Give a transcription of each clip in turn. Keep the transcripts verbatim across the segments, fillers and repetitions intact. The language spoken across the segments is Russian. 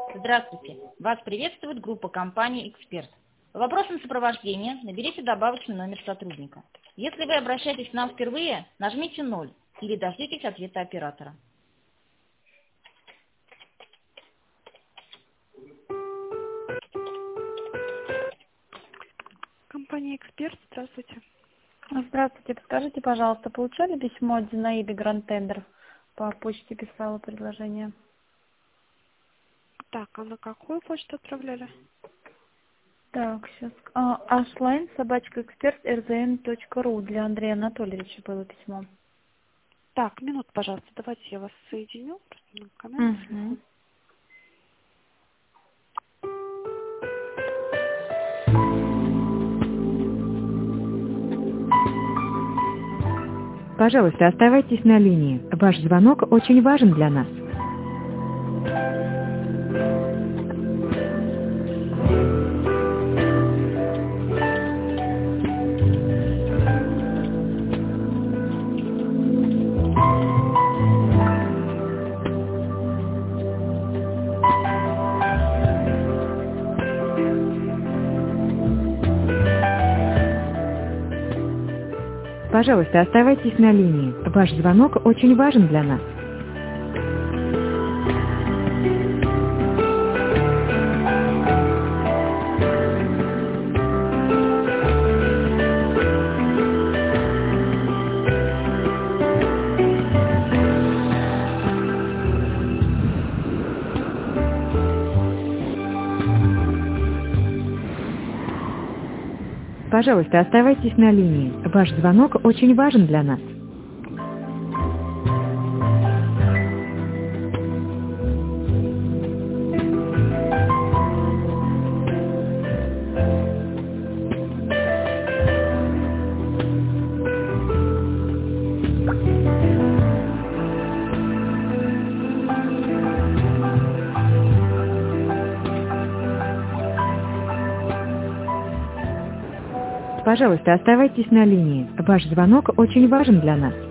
Здравствуйте! Вас приветствует группа компании «Эксперт». По вопросам сопровождения наберите добавочный номер сотрудника. Если вы обращаетесь к нам впервые, нажмите ноль или дождитесь ответа оператора. Компания «Эксперт», здравствуйте. Здравствуйте. Подскажите, пожалуйста, получали письмо от Зинаиды Гранд Тендер? По почте писала предложение. Так, а на какую почту отправляли? Так, сейчас. А, Ашлайн, собачка эксперт, рзн точка ру. Для Андрея Анатольевича было письмо. Так, минут, пожалуйста, давайте я вас соединю. Просто на камеру телефон. Угу. Пожалуйста, оставайтесь на линии. Ваш звонок очень важен для нас. Пожалуйста, оставайтесь на линии. Ваш звонок очень важен для нас. Пожалуйста, оставайтесь на линии. Ваш звонок очень важен для нас. Пожалуйста, оставайтесь на линии. Ваш звонок очень важен для нас.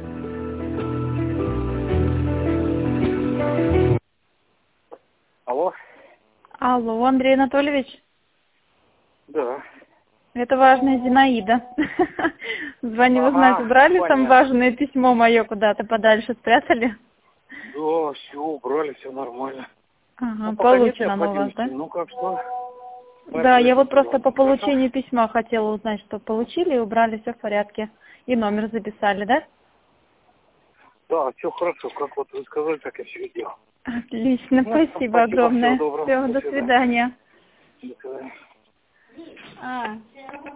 Алло? Алло, Андрей Анатольевич? Да. Это важная Зинаида. Звоню Ага, узнать, убрали там понятно. важное письмо мое куда-то подальше, спрятали? Да, все, убрали, все нормально. Ага, Ну, пока нет получено оно у вас, да? необходимости. Ну, как что? Да, я вот просто Хорошо. по получению письма хотела узнать, что получили и убрали, все в порядке. И номер записали, да? Да, все хорошо. Как вот вы сказали, так я все делал. Отлично, Ну, спасибо, спасибо, огромное. всего доброго. Все, До до свидания. свидания. До свидания. А.